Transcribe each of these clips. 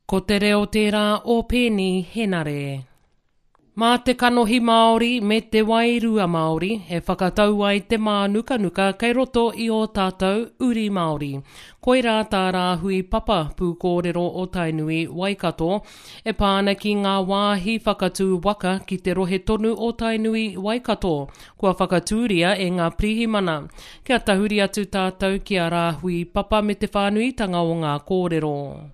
Ko te reo tērā o pēni henare. Mā te kanohi Māori me te wairua Māori, he whakatau ai te mā nuka nuka kei roto i o tātou uri Māori. Koira tā rāhui papa pūkōrero o Tainui Waikato, e pāna ki ngā wāhi whakatū waka ki te rohe tonu o Tainui Waikato, kua whakatūria e ngā prihimana. Kia tahuri atu tātou ki a rāhui papa me te whānuitanga o ngā kōrero.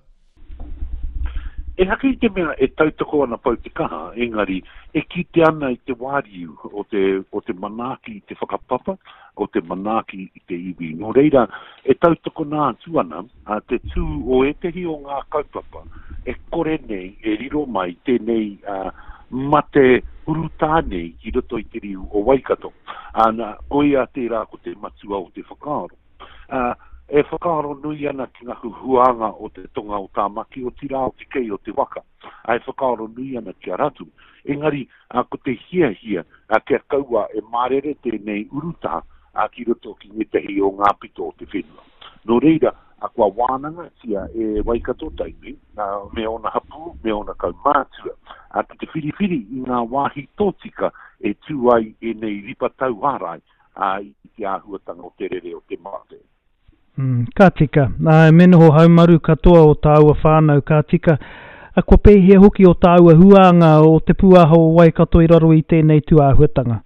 E haki te mea e tautoko ana pau te kaha, engari, e ki te ana i te wāriu o te manaki i te whakapapa, o te manaki i te iwi. Nō reira, e tautoko nā tuana, te tū o etehi o ngā kaupapa, e kore nei, e riro mai, tēnei mate uruta nei ki roto i te riu o Waikato. Ana, koia tērā ko te matua o te whakaaro. E whakaaro nui ana ki ngā huanga o te tonga o tāmaki o tira o te kei o te waka. E whakaaro nui ana ki a ratu. Engari, ko te hia, kia kaua e marere tēnei uruta ki roto ki ngetehi o ngā pito o te whenua. Nō reira, kua wānanga tia e Waikato Tainui, me ona hapu, me ona kaumātua. Ki te whiriwhiri i ngā wāhi tōtika e tū ai e nei ripa tau harai i te āhuatanga o te rere o te mate. Ka tika, menoho haumaru katoa o tāua whānau, ka tika. Kua pēhia hoki o tāua huanga o te puaho o Waikato i raro i tēnei tuāhuatanga.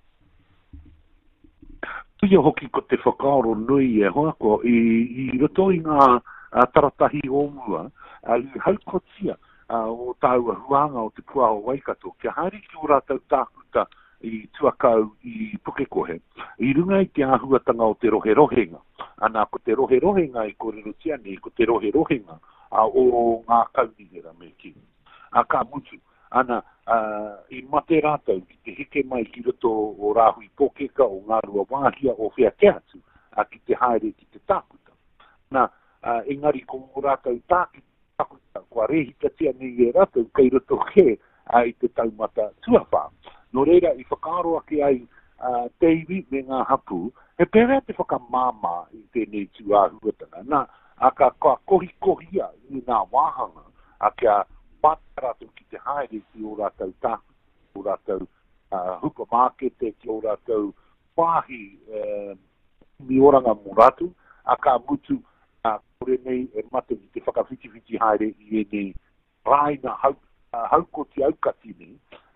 Tuia hoki ko te whakaaro nui e hoa ko i roto i ngā taratahi o mua, i haukotia o tāua huanga o te puaho o Waikato, kia haere ki o rātau tākuta i tuakau i Pukekohe, i runga i te āhuatanga o te rohe-rohenga. Ana ko te rohe-rohenga i kōrero tiane, ko te rohe-rohenga o ngā kaunihera me ki. Ka mutu, ana i mate rātau ki te heke mai ki roto o rāhui pōkeka o ngā rua wāhia o whea keatu, ki te haere ki te tākuta. Na, engari ko rātau tākuta, kua rehita tiane i e rātau kei roto ke i te taumata tuawha. Nō reira, i whakaaro ake ai teiwi me ngā hapu, he pērea te whakamāma i tēnei tū āhuatanga. Nā, ka kohi-kohia i ngā wāhanga, kia pātaratu ki te haere ki o rātau tāku, o rātau hupamakete, ki o rātau wāhi mioranga mō rātu, ka mutu kore nei e mate i te whakawhiti-whiti haere i e nei raina haukoti aukati nei,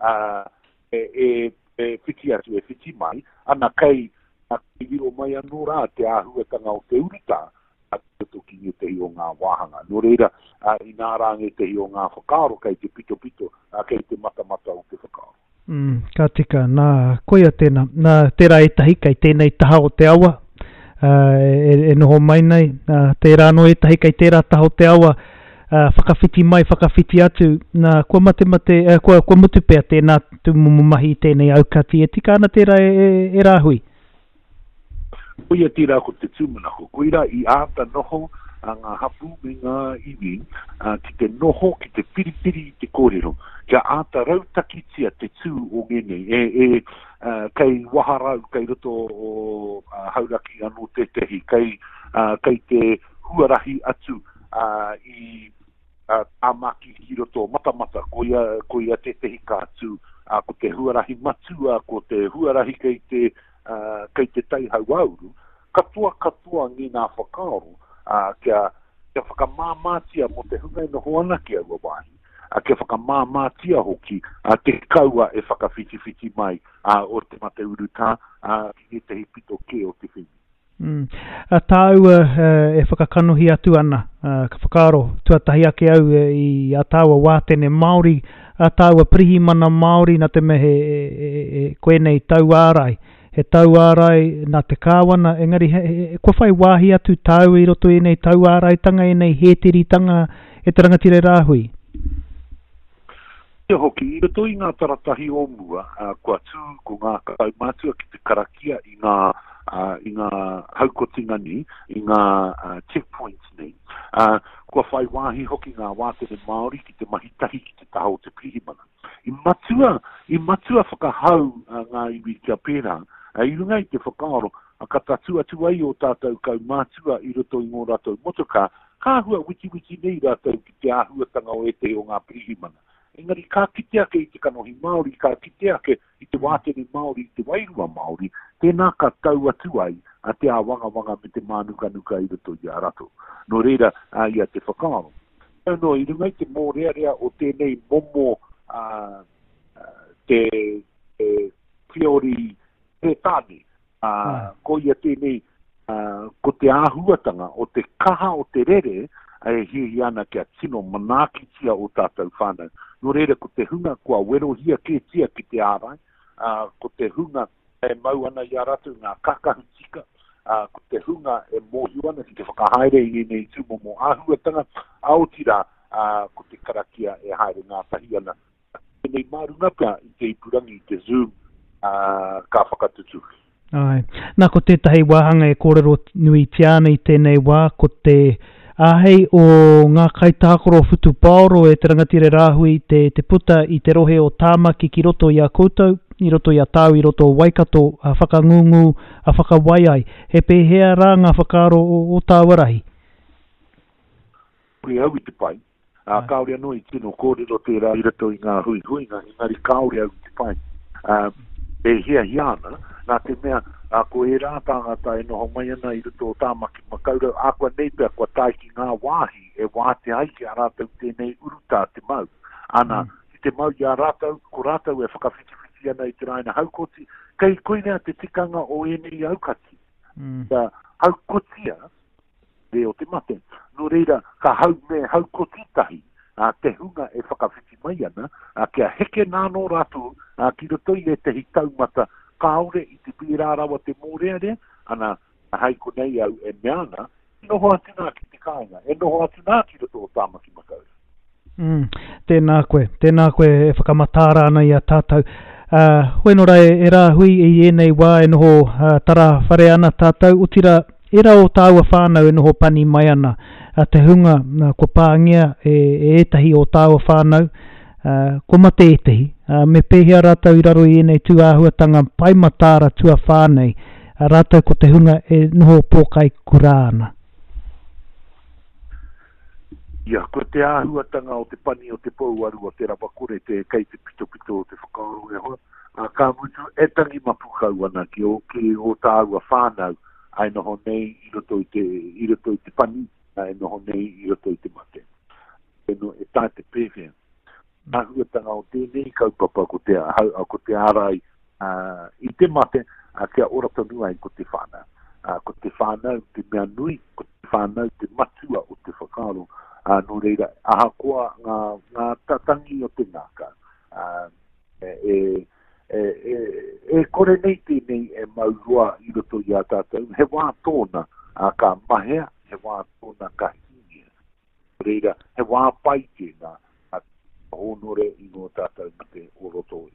e whiti atu, e whiti mai, ana kei i wiro mai anō rā te āhuatanga o te urita, ki ngetehi o ngā wāhanga. Nō reira, i nā rā ngetehi o ngā whakaaro, kei te pito-pito, kei te mata-mata o te whakaaro. Ka tika, nā koia tēnā, nā tērā e tahi, kei tēnei taha o te awa, e noho mai nei, tērā no e tahi, kei tērā taha o te awa, whakawhiti mai, whakawhiti atu, nā kua kua mutu pēr tēnā tūmumu mahi tēnei aukati, e tika ana tērā e rāhui? Koia tērā ko te tūmanaho, koira i āta noho ngā hapu me ngā iwi, ki te noho, ki te piripiri i te kōrero, kia āta rautakitia te tū o ngenei, kei waharau, kei roto o hauraki anō tetehi, kei te huarahi atu i tāmaki ki roto mata-mata, koia tetehi kātū, ko te huarahi matua, ko te huarahi kei te taihau auru, katoa ngi ngā whakaaro, kia whakamāmātia mo te hungai noho ana ki aua wāhi, kia whakamāmātia hoki, te kaua e whakawhiti-whiti mai o te mate uruta, ki te hipito ke o te whini. Tāua e whakakanohi atu ana, ka whakaaro tuatahi ake au i a tāua wātene Māori, a tāua prihimana Māori, nā te mehe koe nei tau ārai. He tau ārai nā te kāwana, engari, kua whai wāhi atu tāu i roto e nei tau ārai tanga, e nei hētiri tanga e te rangatire rāhui? Te hoki, i roto i ngā taratahi o mua, kua tū ko ngā kaumātua ki te karakia i ngā haukotinga ni, i ngā checkpoints ni. Kua whai wāhi hoki ngā wātene Māori ki te mahitahi ki te taho te prihimana. I matua whakahau ngā iwi kia pērā, i runga i te whakaaro, ka tatu atu ai o tātou kaumātua i roto i ngō rātou motoka, ka hua wiki nei rātou ki te āhuatanga o e te o ngā pirihimana. Engari, ka kite ake i te kanohi Māori, ka kite ake i te wātene Māori, i te wairua Māori, tēnā ka tau atu ai a te āwanga me te mānuka i roto i a rato. No reira, i a te whakaaro. No, i rungai te mōrea o tēnei momo te whiori te tāne, ko ia tēnei, ko te āhuatanga o te kaha o te rere, e hihi ana kia tino manaki tia o tātou whānau. No reira, ko te hunga kua werohia ke tia ki te ārai, ko te hunga e mau ana i a ratu ngā kakahu tika, ko te hunga e mōhiu ana ki te whakahaere i nei tūmomo āhuatanga, aotira ko te karakia e haere ngā tahi ana. Nei marunga pia i te ipurangi i te Zoom ka whakatutu. Ai. Nā ko tētahi wāhanga e kōrero nui tiana i tēnei wā, ko te āhei o ngā kaitākoro futu paoro e te rangatire rāhui te puta i te rohe o tāmaki ki roto i a koutou, i roto i a tāu, i roto o waikato, a whakangungu, a whakawaiai. He pēhea rā ngā whakaaro o tāwarahi? Pui au i te pai. Kaore anō i tino kōrero tērā i roto i ngā hui, ngari kaore au i te pai. E hea hiana, nā te mea, ko e rā tāngata e noho mai ana i roto o tāmaki makaura, kua nei pia kua tai ki ngā wāhi, e wāte ai ki a rātau tēnei uruta te mau. Ana, i te mau i a rātau, ko rātau e whakawhiti ana i te raina haukoti, kei koinea te tikanga o enei aukati. Haukotia, re o te mate, no reira, ka hau me haukoti tahi, te hunga e whakawhiti mai ana, kia heke nāno rātou, ki roto i e te hitaumata, kaore i te pira rawa te mōreare, ana hai ko nei au e meana, e noho atu nā ki te kāinga, e noho atu nā ki roto o tāmaki makaura. Tēnā koe e whakamatāra ana i a tātou. Hoenora e rā hui i enei wā e noho tara whare ana tātou, utira e rā o tāua whānau e noho pani mai ana. Te hunga ko pāngia e etahi o tāua whānau, ko mate etahi, me pēhea rātau i raro i enei tū āhuatanga paimatāra tua whānei, rātau ko te hunga e noho pōkai kurāna. Ia, ko te āhuatanga o te pani o te pouaru o te rapakore, te kei te pito o te whakaaro e hoa, ka mutu e tangi mapukau ana ki o tāua whānau, ai noho nei i roto i te pani, ai noho nei i roto i te mate. E tā te pēwhea. Āhuatanga o tēnei kaupapa ko te ārai i te mate, kia oratonu ai ko te whānau. Ko te whānau, te mea nui, ko te whānau, te matua o te whakaaro. No reira, ahakoa ngā tatangi o te ngāka. Kore nei tēnei e maurua i roto i a tātou. He wā tōna ka mahea, he wā tōna ka hinia. Reira, he wā pai tēnā honore i no tātou mate o roto